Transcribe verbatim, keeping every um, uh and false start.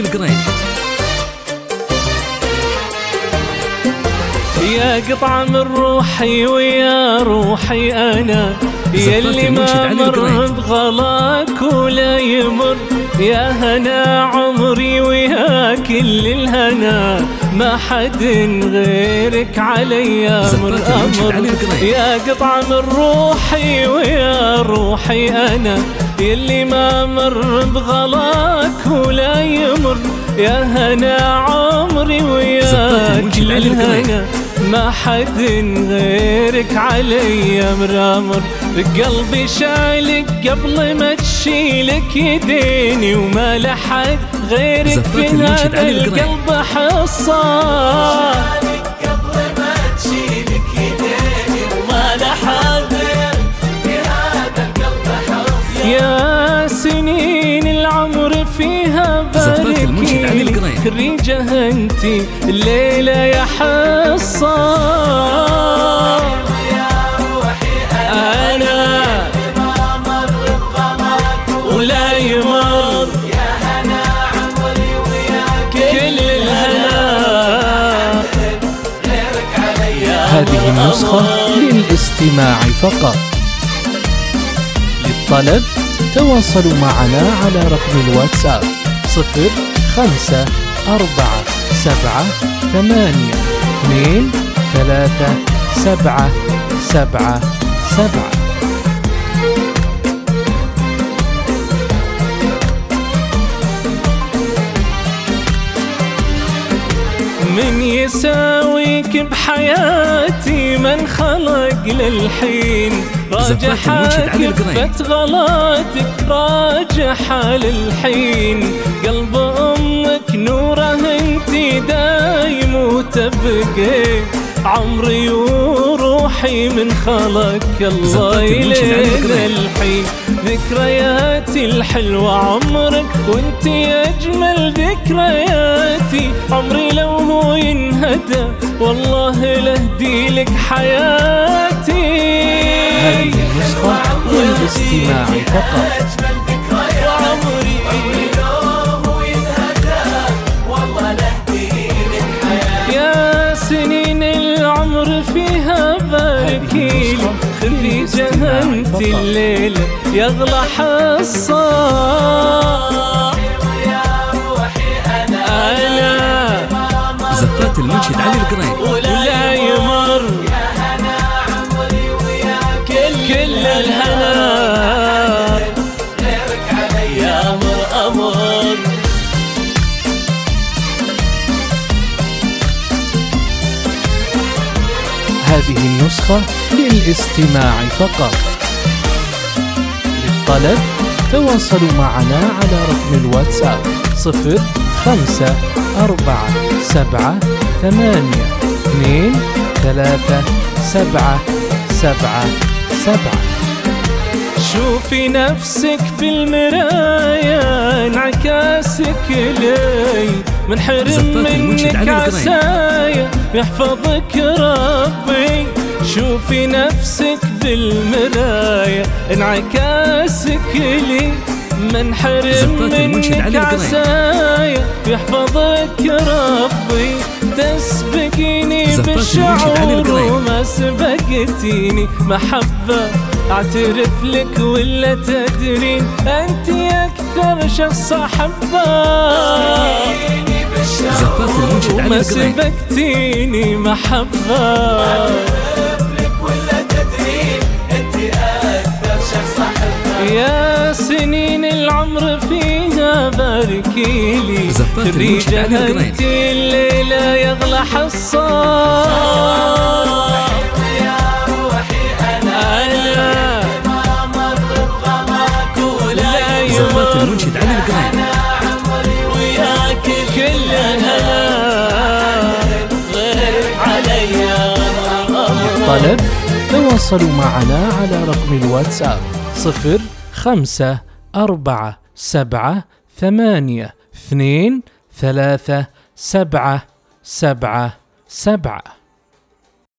القريب. يا قطعة من روحي ويا روحي أنا، يلي ما مر بغلاك ولا يمر، يا هنا عمري ويا كل الهنا، ما حد غيرك علي أمر أمر. يا قطعة من روحي ويا روحي أنا، يلي ما مر بغلاك ولا يمر، يا هنا عمري ويا كل الهنا، ما حد غيرك علي أمر أمر. قلبي شالك قبل ما تشيلك يديني، وما لحد غيرك في هذا القلب حصان. قبل ما تشيلك يديني، وما لحد في هذا القلب حصان. يا سنين العمر فيها باركي، ريجة انتي الليلة يا حصان. يا روحي أنا ما مر بغلاك ولا يمر، يا هنا عمري وياك كل الهنا، غيرك علي. هذه النسخة للاستماع فقط. للطلب تواصلوا معنا على رقم الواتساب صفر خمسة أربعة سبعة ثمانية اثنين ثلاثة سبعة سبعة سبعة. من يساويك بحياتي من خلق للحين، راجع كفة غلاتك راجع للحين. قلب أمك نوره انتي دايم وتبقي، عمري وروحي من خلق الله إلينا الحين. ذكرياتي الحلوة عمرك وانتي أجمل ذكرياتي، عمري لو هو ينهدى والله لهدي لك حياتي. هذه النسخة للاستماع فقط. وعمري لو هو ينهدى والله لهدي لك حياتي. يا سنين العمر فيها باركيلي، خريجة انتي الليلة يغلى حصان. يا روحي أنا أنا زفات المنشد علي القريب ولا يمر، يا هنا عمري ويا كل كل الهنا، غيرك علي أمر أمر. هذه النسخة للاستماع فقط. للطلب تواصلوا معنا على رقم الواتساب صفر خمسة أربعة سبعة ثمانية اثنين ثلاثة سبعة سبعة سبعة. شوفي نفسك بالمراية انعكاسك لي، من حرم منك عسايا يحفظك ربي. شوفي نفسك بالمراية انعكاسك لي، من حرم منك عسايا يحفظك ربي. تسبقيني بالشعور وما سبقتيني محبة، اعترف لك ولا تدرين انت اكثر شخص احبه. تسبقيني بالشعور وما سبقتيني محبة، اعترف لك ولا تدرين انت اكثر شخص احبه. يا سنين العمر فيها باركيلي، خريجة انتي الليلة يغلى حصان. يا روحي أنا أنا ما مر بغلاك ولا يمر، أنا عمري وياك كل الهنا، غيرك علي أمر. طلب تواصلوا معنا على رقم الواتساب صفر خمسة أربعة سبعة ثمانية اثنين ثلاثة سبعة سبعة سبعة.